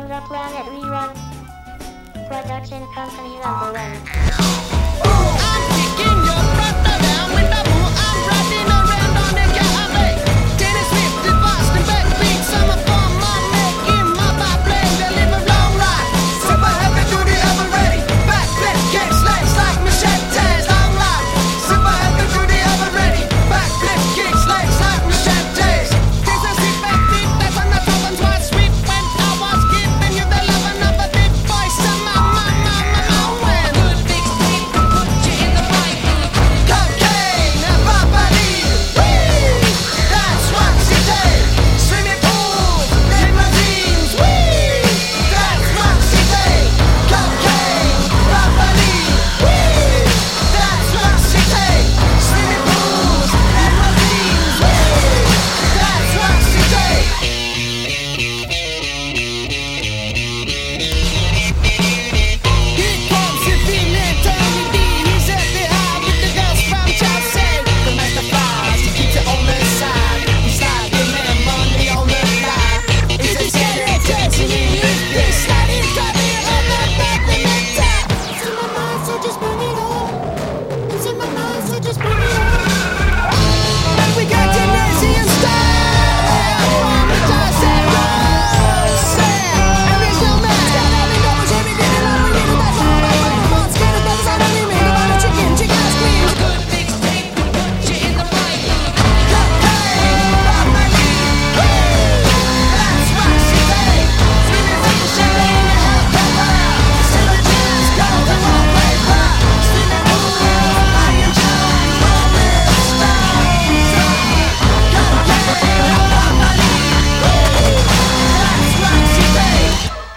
from the Planet Rerun Production Company number one. I'm kicking your brother down with the bull. I'm riding around on the cafe. Taylor Swift, the Boston backbeat, summer fun, my making my biplane, deliver long ride. Super heavy duty, ever ready. Backflip, kick, slash like machetes, long ride. Super heavy duty, ever ready. Backflip, kick, slash like machetes. Taylor Swift backbeat, that's on the top and twice sweep. When I was giving you the loving of a big boy, summer, when good big tape put you in the right mood. Cocaine and property, wee, that's what she did. Swimming pools, limousines, wee, that's what she did. Cocaine, property, wee, that's what she did. Swimming pools, limousines, wee, that's what she did. Here comes the feeling, Tommy D. He's at the high with the girls from Chelsea. The master flies, he keeps it on the side. He's sliding them money on the fly. It's a shadow dancing in his face. Sliding, driving on the back of the top. It's in my mind, so just bring it on. It's in my mind, so just bring it on. And we got gymnasium style. From the Tyson Rose. And there's no man. Standing doubles, every day, the line, we need a that's all my brain wants. Get a buzz out of me, make about a chicken ice cream. Good big tape will put you in the right mood. Cocaine, property, woo, that's what she did. Swimming in champagne and alcohol. Silver jeans, gold and wallpaper. Swimming pool, Iron John, Rolling Stones. Cocaine, property, woo, that's what she did.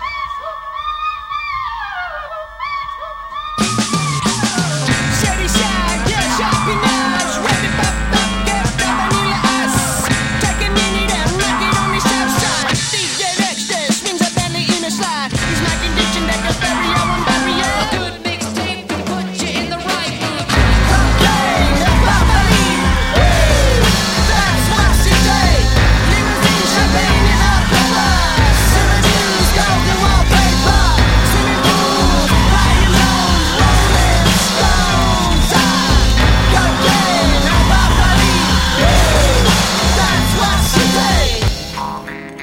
Shady side, yeah, shopping eyes, rapid pop, get the vanilla ice. Take a minute and knock it on the south side. DJ Dexter swings a belly in a slide. He's knocking ditch and deck a barrier on barrier. A good mixtape can put you in the right mood. Cocaine, property, woo, that's what she did. Limousine, champagne and alcohol. Silver jeans, gold and wallpaper. Swimming pool, Iron Jones, Rolling Stones. Cocaine and property, woo, that's what she did.